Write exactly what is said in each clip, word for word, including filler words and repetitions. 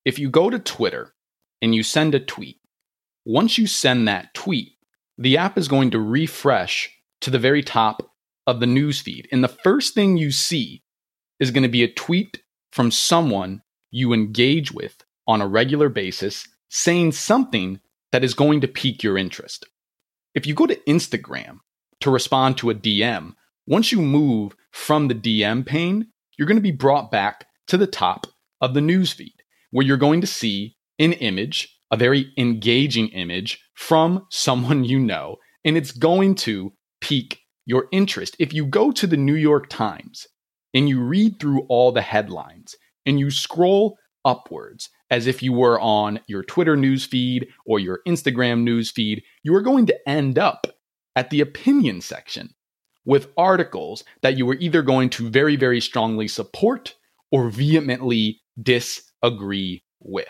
If you go to Twitter and you send a tweet, once you send that tweet, the app is going to refresh to the very top of the newsfeed. And the first thing you see is going to be a tweet from someone you engage with on a regular basis saying something that is going to pique your interest. If you go to Instagram to respond to a D M, once you move from the D M pane, you're going to be brought back to the top of the newsfeed, where you're going to see an image, a very engaging image from someone you know, and it's going to pique your interest. If you go to the New York Times and you read through all the headlines and you scroll upwards as if you were on your Twitter newsfeed or your Instagram newsfeed, you are going to end up at the opinion section with articles that you were either going to very, very strongly support or vehemently disagree with.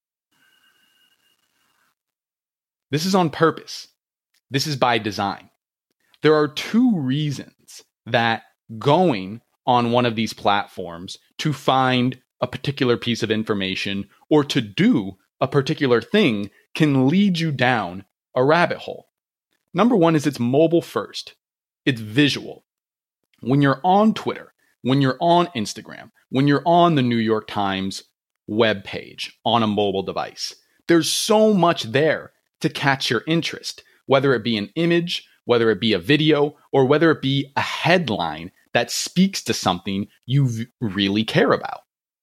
This is on purpose. This is by design. There are two reasons that going on one of these platforms to find a particular piece of information or to do a particular thing can lead you down a rabbit hole. Number one is it's mobile first. It's visual. When you're on Twitter, when you're on Instagram, when you're on the New York Times webpage on a mobile device, there's so much there to catch your interest, whether it be an image, whether it be a video, or whether it be a headline that speaks to something you v- really care about.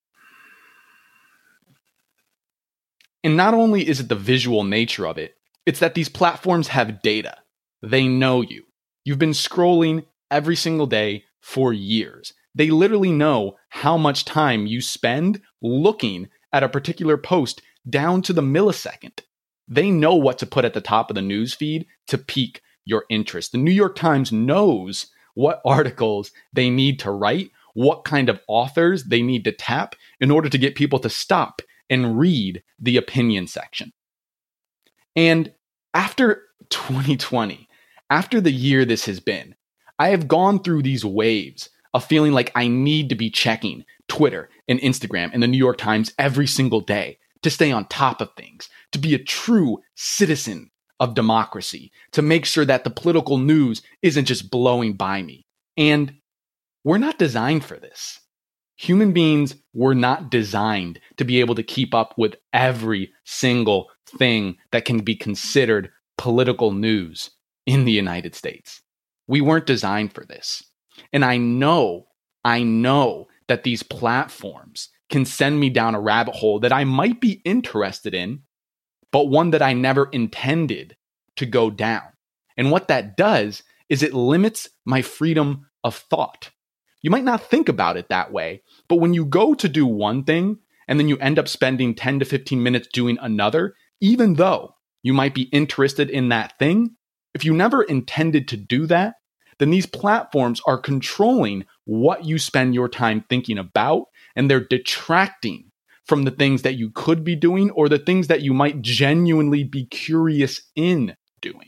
And not only is it the visual nature of it, it's that these platforms have data. They know you. You've been scrolling every single day for years. They literally know how much time you spend looking at a particular post down to the millisecond. They know what to put at the top of the newsfeed to pique your interest. The New York Times knows what articles they need to write, what kind of authors they need to tap in order to get people to stop and read the opinion section. And after twenty twenty, after the year this has been, I have gone through these waves of feeling like I need to be checking Twitter and Instagram and the New York Times every single day to stay on top of things, to be a true citizen of democracy, to make sure that the political news isn't just blowing by me. And we're not designed for this. Human beings were not designed to be able to keep up with every single thing that can be considered political news in the United States. We weren't designed for this. And I know, I know that these platforms can send me down a rabbit hole that I might be interested in, but one that I never intended to go down. And what that does is it limits my freedom of thought. You might not think about it that way, but when you go to do one thing and then you end up spending ten to fifteen minutes doing another, even though you might be interested in that thing, if you never intended to do that, then these platforms are controlling what you spend your time thinking about, and they're detracting from the things that you could be doing or the things that you might genuinely be curious in doing.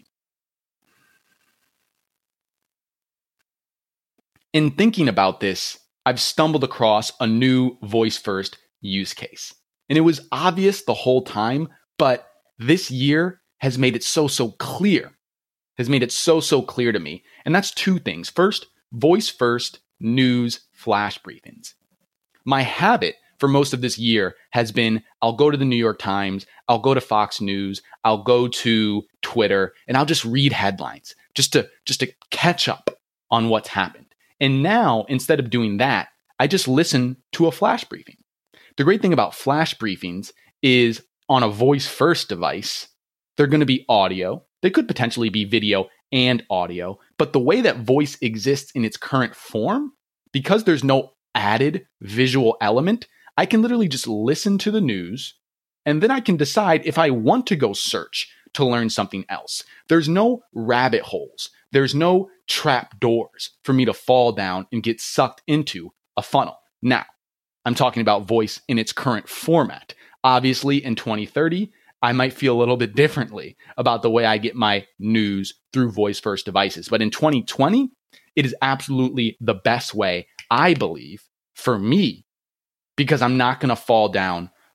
In thinking about this, I've stumbled across a new voice first use case. And it was obvious the whole time, but this year has made it so, so clear, has made it so, so clear to me. And that's two things. First, voice first news flash briefings. My habit for most of this year has been I'll go to the New York Times, I'll go to Fox News, I'll go to Twitter, and I'll just read headlines just to just to catch up on what's happened. And now, instead of doing that, I just listen to a flash briefing. The great thing about flash briefings is on a voice first device, they're going to be audio. They could potentially be video and audio, but the way that voice exists in its current form, because there's no added visual element, I can literally just listen to the news, and then I can decide if I want to go search to learn something else. There's no rabbit holes. There's no trap doors for me to fall down and get sucked into a funnel. Now, I'm talking about voice in its current format. Obviously, in twenty thirty, I might feel a little bit differently about the way I get my news through voice first devices. But in twenty twenty, it is absolutely the best way, I believe, for me, because I'm not going to fall down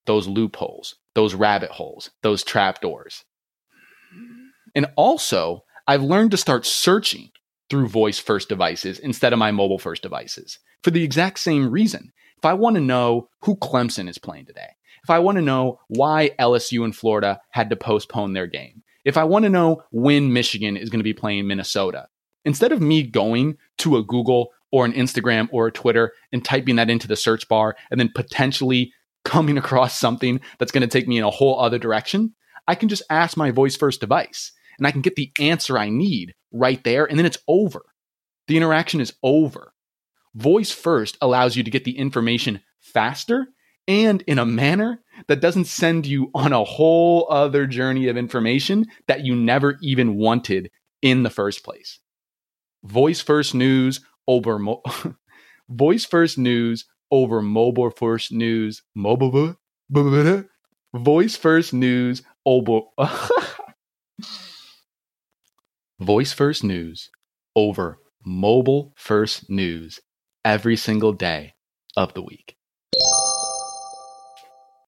those loopholes, those rabbit holes, those trapdoors. And also, I've learned to start searching through voice first devices instead of my mobile first devices for the exact same reason. If I want to know who Clemson is playing today, if I want to know why L S U and Florida had to postpone their game, if I want to know when Michigan is going to be playing Minnesota, instead of me going to a Google or an Instagram or a Twitter and typing that into the search bar and then potentially coming across something that's going to take me in a whole other direction, I can just ask my voice first device and I can get the answer I need right there, and then it's over. The interaction is over. Voice first allows you to get the information faster and in a manner that doesn't send you on a whole other journey of information that you never even wanted in the first place. Voice first news over mo- voice first news over mobile first news. Mobile voice first news over voice first news over mobile first news every single day of the week.